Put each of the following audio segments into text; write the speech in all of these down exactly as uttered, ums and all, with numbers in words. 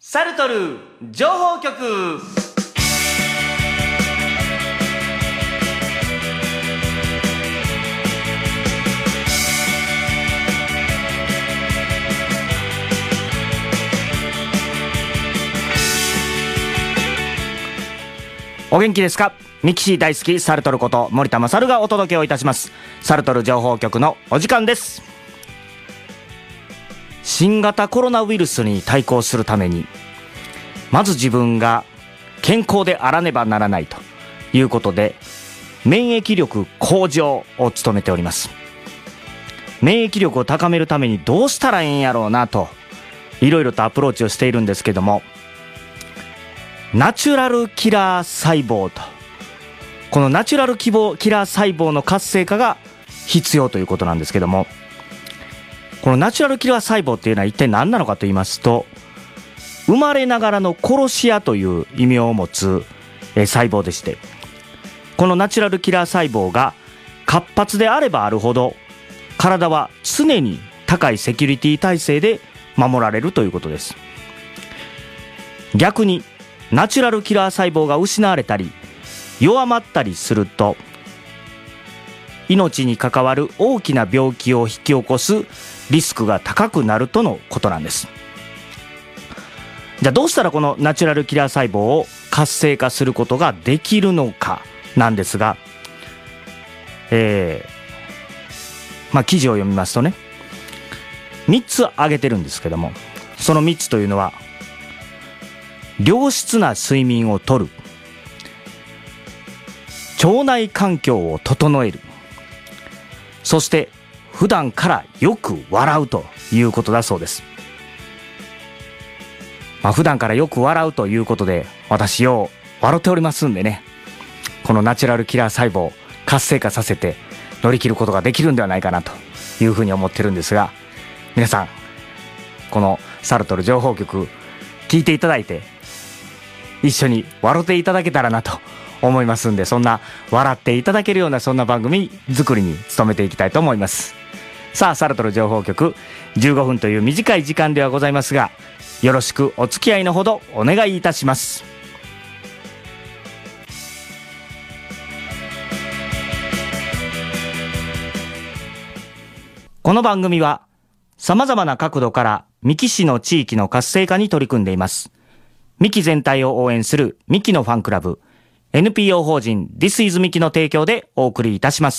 サルトル情報局。お元気ですか？ミキシー大好きサルトルこと森田勝がお届けをいたします。サルトル情報局のお時間です。新型コロナウイルスに対抗するためにまず自分が健康であらねばならないということで、免疫力向上を務めております。免疫力を高めるためにどうしたらええんやろうなといろいろとアプローチをしているんですけども、ナチュラルキラー細胞と、このナチュラルキラー細胞の活性化が必要ということなんですけども、このナチュラルキラー細胞っていうのは一体何なのかと言いますと、生まれながらの殺し屋という意味を持つ細胞でして、このナチュラルキラー細胞が活発であればあるほど体は常に高いセキュリティ体制で守られるということです。逆にナチュラルキラー細胞が失われたり弱まったりすると、命に関わる大きな病気を引き起こすリスクが高くなるとのことなんです。じゃあどうしたらこのナチュラルキラー細胞を活性化することができるのかなんですが、えー、まあ記事を読みますとね、みっつ挙げてるんですけども、そのみっつというのは、良質な睡眠をとる、腸内環境を整える、そして普段からよく笑うということだそうです。まあ、普段からよく笑うということで、私よう笑っておりますんでね、このナチュラルキラー細胞を活性化させて乗り切ることができるんではないかなというふうに思ってるんですが、皆さんこのサルトル情報局聞いていただいて一緒に笑っていただけたらなと思いますんで、そんな笑っていただけるようなそんな番組作りに努めていきたいと思います。さあ、サルトル情報局じゅうごふんという短い時間ではございますが、よろしくお付き合いのほどお願いいたします。この番組はさまざまな角度から三木市の地域の活性化に取り組んでいます。三木全体を応援する三木のファンクラブ エヌピーオー 法人 This is 三木の提供でお送りいたします。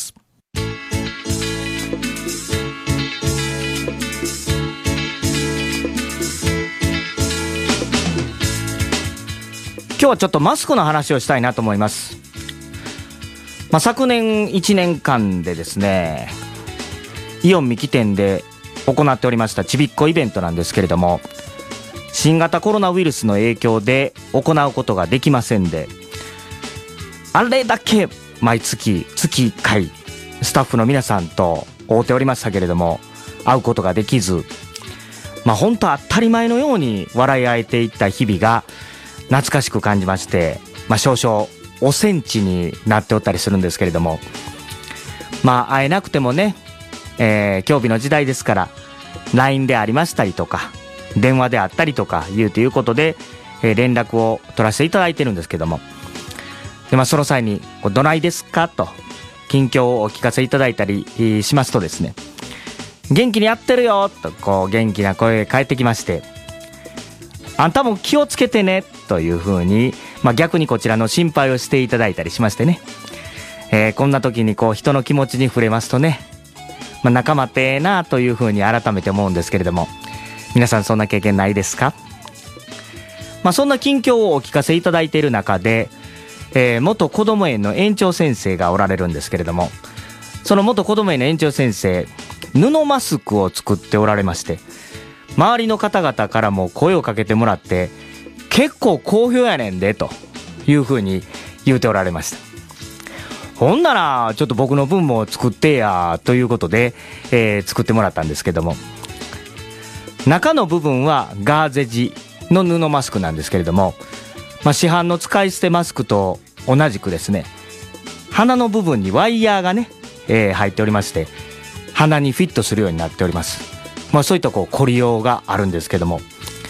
今日はちょっとマスクの話をしたいなと思います。まあ、昨年いちねんかんでですね、イオン三木店で行っておりましたちびっこイベントなんですけれども、新型コロナウイルスの影響で行うことができませんで、あれだけ毎月月いっかいスタッフの皆さんと会うておりましたけれども、会うことができず、まあ本当当たり前のように笑い合えていった日々が懐かしく感じまして、まあ少々おセンチになっておったりするんですけれども、まあ会えなくてもね、えー、今日日の時代ですから ライン でありましたりとか電話であったりとかいうということで、えー、連絡を取らせていただいてるんですけども、で、まあ、その際にどないですかと近況をお聞かせいただいたりしますとですね、元気にやってるよとこう元気な声が返ってきまして、あんたも気をつけてねというふうに、まあ、逆にこちらの心配をしていただいたりしましてね、えー、こんな時にこう人の気持ちに触れますとね、まあ、仲間ってええなというふうに改めて思うんですけれども、皆さんそんな経験ないですか？まあ、そんな近況をお聞かせいただいている中で、えー、元こども園の園長先生がおられるんですけれども、その元こども園の園長先生、布マスクを作っておられまして、周りの方々からも声をかけてもらって、結構好評やねんでというふうに言うておられました。ほんならちょっと僕の分も作ってやということで、えー、作ってもらったんですけども、中の部分はガーゼ地の布マスクなんですけれども、まあ、市販の使い捨てマスクと同じくですね、鼻の部分にワイヤーがね、えー、入っておりまして、鼻にフィットするようになっております。まあ、そういったこう凝りようがあるんですけども、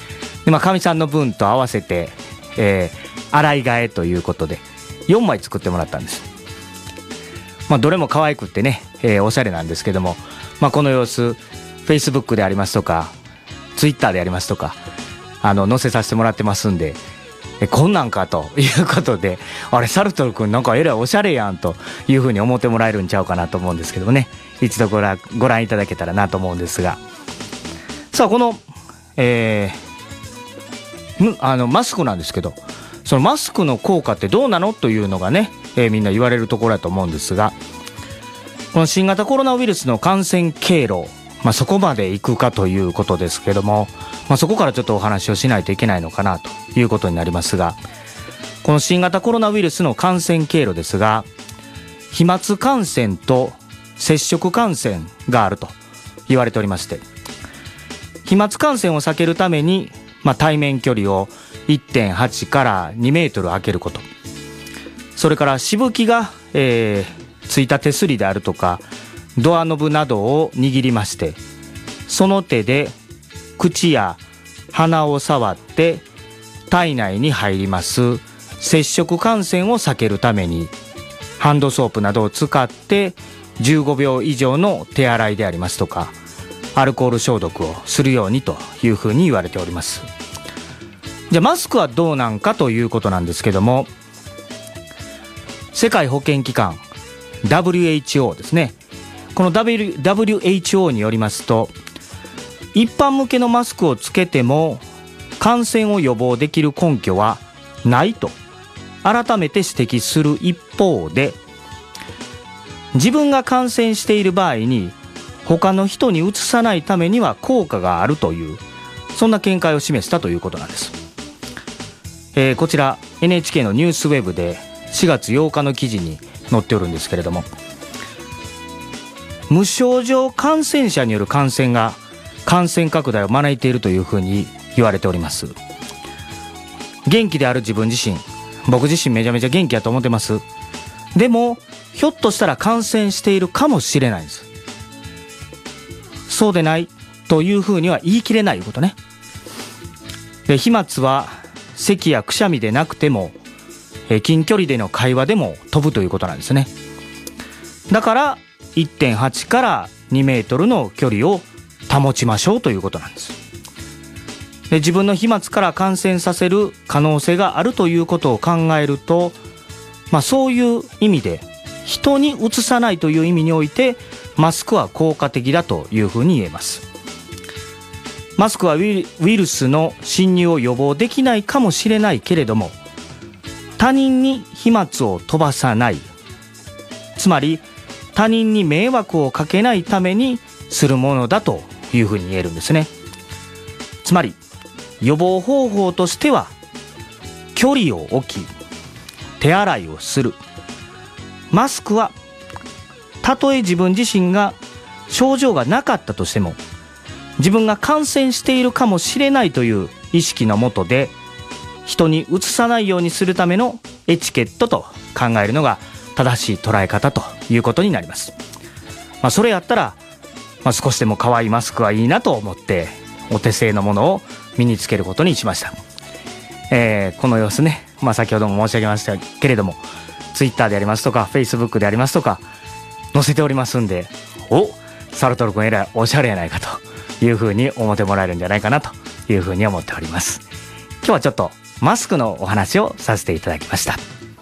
で、まあ、かみさんの分と合わせて、えー、洗い替えということでよんまい作ってもらったんです。まあ、どれも可愛くってね、えー、おしゃれなんですけども、まあ、この様子 Facebook でありますとか Twitter でありますとかあの載せさせてもらってますんで、えこんなんかということで、あれサルトル君なんかえらいおしゃれやんというふうに思ってもらえるんちゃうかなと思うんですけどもね、一度ご覧、ご覧いただけたらなと思うんですが、さあこの、えー、あのマスクなんですけど、そのマスクの効果ってどうなのというのがね、えー、みんな言われるところだと思うんですが、この新型コロナウイルスの感染経路、まあ、そこまでいくかということですけども、まあ、そこからちょっとお話をしないといけないのかなということになりますが、この新型コロナウイルスの感染経路ですが、飛沫感染と接触感染があると言われておりまして、飛沫感染を避けるために、まあ、対面距離を いってんはち からにメートル空けること、それからしぶきが、えー、ついた手すりであるとかドアノブなどを握りまして、その手で口や鼻を触って体内に入ります接触感染を避けるためにハンドソープなどを使ってじゅうごびょう以上の手洗いでありますとかアルコール消毒をするようにというふうに言われております。じゃあマスクはどうなんかということなんですけども、世界保健機関 ダブリューエイチオー ですね、この ダブリューエイチオー によりますと、一般向けのマスクをつけても感染を予防できる根拠はないと改めて指摘する一方で、自分が感染している場合に他の人にうつさないためには効果があるという、そんな見解を示したということなんです。えー、こちら エヌエイチケー のニュースウェブでしがつようかの記事に載っておるんですけれども、無症状感染者による感染が感染拡大を招いているというふうに言われております。元気である自分自身、僕自身めちゃめちゃ元気やと思ってます。でもひょっとしたら感染しているかもしれないんです。そうでないというふうには言い切れないことね。で、飛沫は咳やくしゃみでなくても近距離での会話でも飛ぶということなんですね。だから いってんはち からにメートルの距離を保ちましょうということなんです。で、自分の飛沫から感染させる可能性があるということを考えると、まあ、そういう意味で人にうつさないという意味においてマスクは効果的だというふうに言えます。マスクはウイルスの侵入を予防できないかもしれないけれども、他人に飛沫を飛ばさない、つまり他人に迷惑をかけないためにするものだというふうに言えるんですね。つまり予防方法としては距離を置き手洗いをする。マスクはたとえ自分自身が症状がなかったとしても自分が感染しているかもしれないという意識のもとで人にうつさないようにするためのエチケットと考えるのが正しい捉え方ということになります。まあ、それやったら、まあ、少しでも可愛いマスクはいいなと思ってお手製のものを身につけることにしました。えー、この様子ね、まあ、先ほども申し上げましたけれども Twitter でありますとか Facebook でありますとか載せておりますんで、おサルトル君えらいおしゃれやないかというふうに思ってもらえるんじゃないかなというふうに思っております。今日はちょっとマスクのお話をさせていただきました。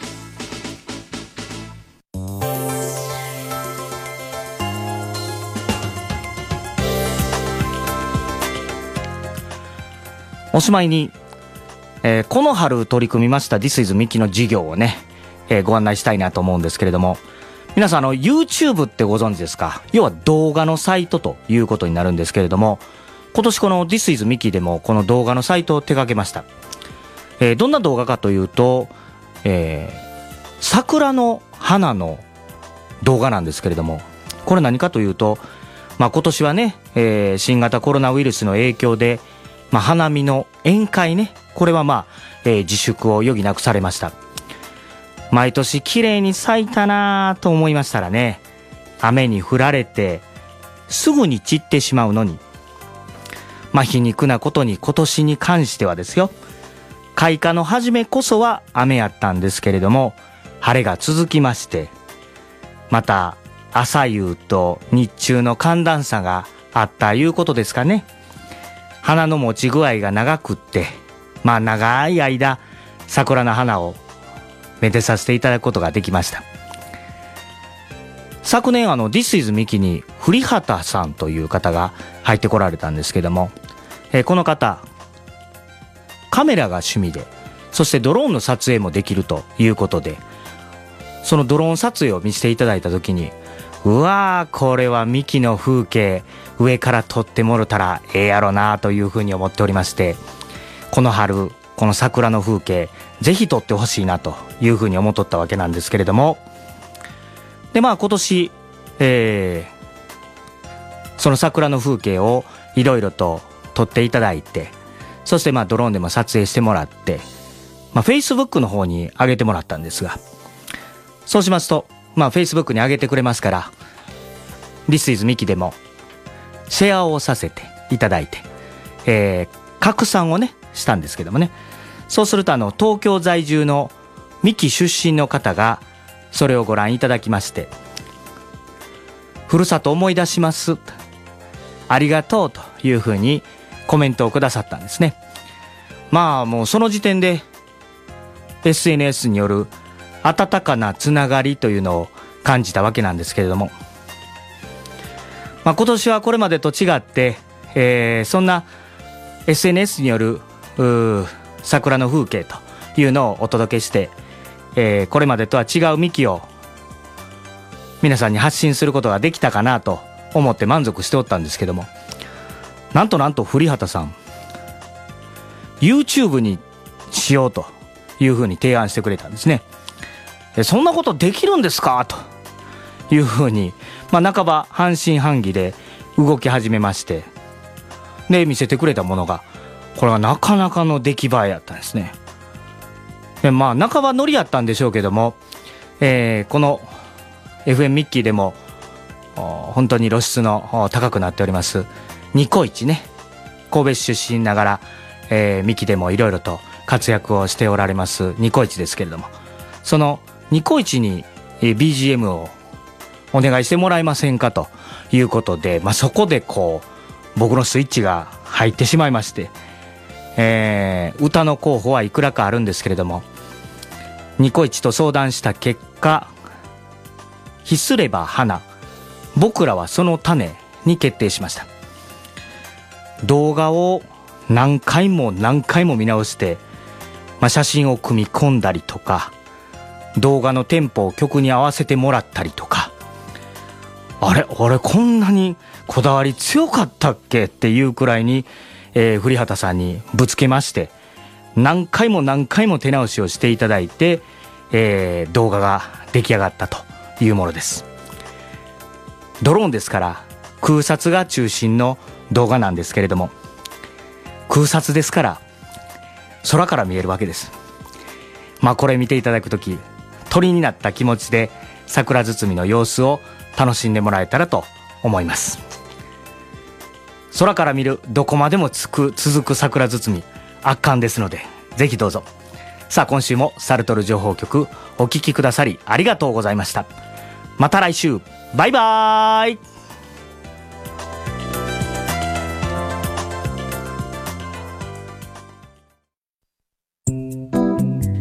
おしまいに、えー、この春取り組みました This is Mickey の事業をね、えー、ご案内したいなと思うんですけれども、皆さんあの YouTube ってご存知ですか？要は動画のサイトということになるんですけれども、今年この This is Mickey でもこの動画のサイトを手掛けました。えー、どんな動画かというと、えー、桜の花の動画なんですけれども、これ何かというと、まあ、今年はね、えー、新型コロナウイルスの影響で、まあ、花見の宴会ね、これはまあ、えー、自粛を余儀なくされました。毎年綺麗に咲いたなと思いましたらね、雨に降られてすぐに散ってしまうのに、 まあ皮肉なことに今年に関してはですよ、開花の初めこそは雨やったんですけれども、晴れが続きまして、また朝夕と日中の寒暖差があったいうことですかね。花の持ち具合が長くって、まあ長い間桜の花をめでさせていただくことができました。昨年あの This is ミキに栗畑さんという方が入ってこられたんですけども、えー、この方カメラが趣味で、そしてドローンの撮影もできるということで、そのドローン撮影を見せていただいた時に、うわーこれはミキの風景上から撮ってもろたらええやろなというふうに思っておりまして、この春この桜の風景ぜひ撮ってほしいなというふうに思っとったわけなんですけれども、でまあ今年、えー、その桜の風景をいろいろと撮っていただいて、そしてまあドローンでも撮影してもらって、まあ Facebook の方に上げてもらったんですが、そうしますとまあ Facebook に上げてくれますから、 This is ミキでもシェアをさせていただいて、えー、拡散をねしたんですけどもね、そうするとあの東京在住のミキ出身の方がそれをご覧いただきまして、ふるさと思い出します、ありがとうというふうにコメントをくださったんですね。まあもうその時点で エスエヌエス による温かなつながりというのを感じたわけなんですけれども、まあ、今年はこれまでと違って、えー、そんな エスエヌエス による桜の風景というのをお届けして、えー、これまでとは違うミキを皆さんに発信することができたかなと思って満足しておったんですけども、なんとなんと栗畑さん YouTube にしようというふうに提案してくれたんですね。そんなことできるんですかというふうに、まあ、半ば半信半疑で動き始めまして、で見せてくれたものがこれはなかなかの出来栄えやったんですね。でまあ半ばノリやったんでしょうけども、えー、この エフエム ミッキーでも本当に露出の高くなっておりますニコイチね、神戸市出身ながら、えー、ミキでもいろいろと活躍をしておられますニコイチですけれども、そのニコイチに ビージーエム をお願いしてもらえませんかということで、まあ、そこでこう僕のスイッチが入ってしまいまして、えー、歌の候補はいくらかあるんですけれども、ニコイチと相談した結果、ひすれば花、僕らはその種に決定しました。動画を何回も何回も見直して、まあ、写真を組み込んだりとか、動画のテンポを曲に合わせてもらったりとか、あれ俺こんなにこだわり強かったっけっていうくらいに、えー、栗畑さんにぶつけまして、何回も何回も手直しをしていただいて、えー、動画が出来上がったというものです。ドローンですから空撮が中心の動画なんですけれども、空撮ですから空から見えるわけです。まあこれ見ていただくとき、鳥になった気持ちで桜包みの様子を楽しんでもらえたらと思います。空から見るどこまでもつく続く桜包み、圧巻ですのでぜひどうぞ。さあ今週もサルトル情報局お聞きくださりありがとうございました。また来週、バイバーイ。